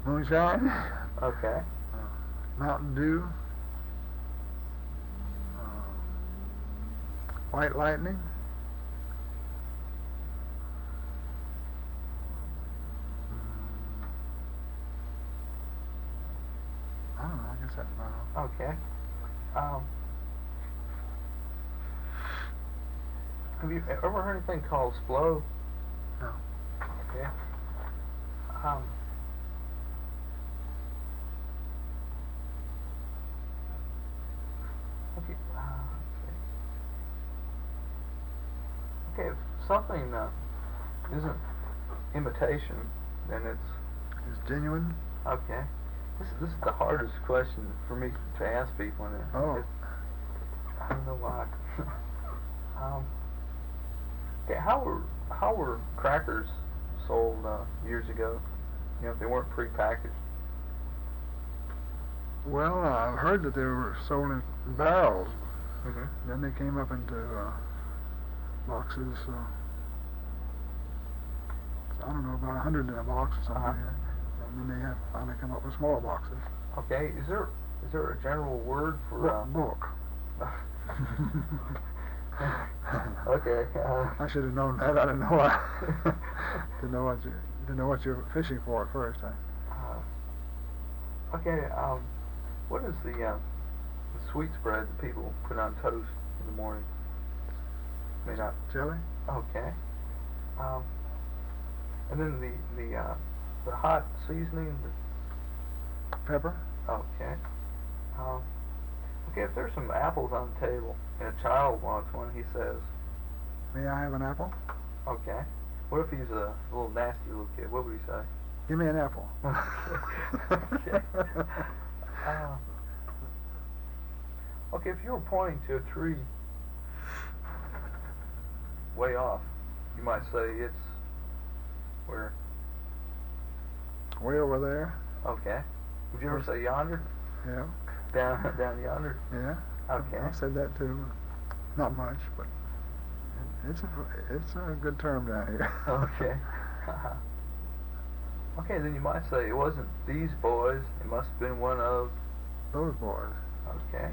Moonshine. Okay. Mountain Dew. White Lightning. I don't know. I guess that's about all. Okay. Have you ever heard anything called Splo? No. Okay. Okay. Okay. If something isn't imitation, then it's It's genuine. okay. This is the hardest question for me to ask people. And Oh. I don't know why. Okay, how were crackers sold years ago? You know, if they weren't pre-packaged. Well, I've heard that they were sold in barrels. Mhm. Then they came up into boxes. So I don't know, about 100 in a box or something. And then they have finally come up with smaller boxes. Okay, is there a general word for Bulk. Okay. I should have known that. I didn't know why. didn't know what you were fishing for at first. Okay. What is the sweet spread that people put on toast in the morning? May not. Jelly. Okay. And then the hot seasoning. Pepper. Okay. Okay, if there's some apples on the table and a child wants one, he says, May I have an apple? okay. What if he's a little nasty little kid? What would he say? Give me an apple. Okay. Okay, if you were pointing to a tree way off, you might say it's where? Way over there. Okay. Would you ever say yonder? Yeah. Down yonder? Yeah. Okay. I've said that too. Not much, but it's a good term down here. Okay. Okay, then you might say it wasn't these boys. It must have been one of those boys. Okay.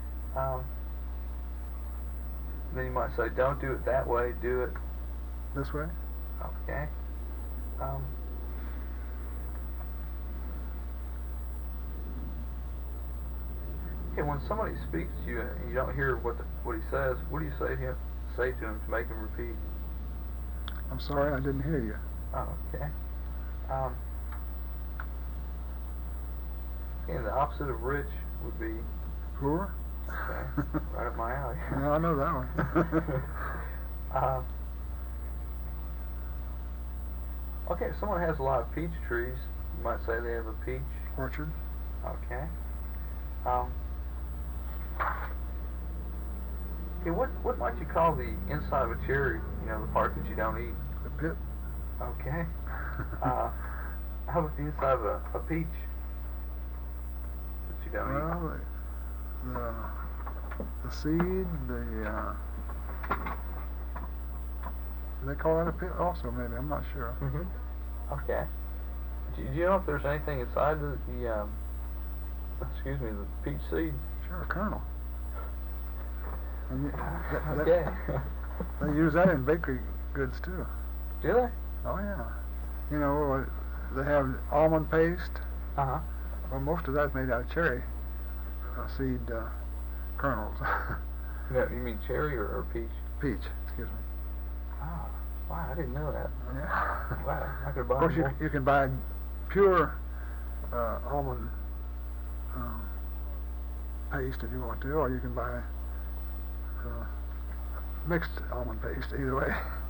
Then you might say, don't do it that way. Do it this way. Okay. Okay, when somebody speaks to you and you don't hear what he says, what do you say to him to make him repeat? I'm sorry, I didn't hear you. Oh, okay. And the opposite of rich would be poor. Okay, right up my alley. Yeah, I know that one. Okay, if someone has a lot of peach trees, you might say they have a peach orchard. Okay. Okay, what might you call the inside of a cherry? You know, the part that you don't eat. The pit. Okay. How about the inside of a peach that you don't eat? Well, the seed, they call that a pit also, maybe. I'm not sure. Okay. Do you know if there's anything inside the peach seed? Sure, a kernel. Okay. They use that in bakery goods too. Do they? Oh yeah. You know, they have almond paste. Well, most of that's made out of cherry seed kernels. No, you mean cherry or peach? Peach, excuse me. Oh, wow, I didn't know that. Yeah. Wow, I could buy. Of course, you can buy pure almond paste if you want to, or you can buy mixed almond paste. Either way.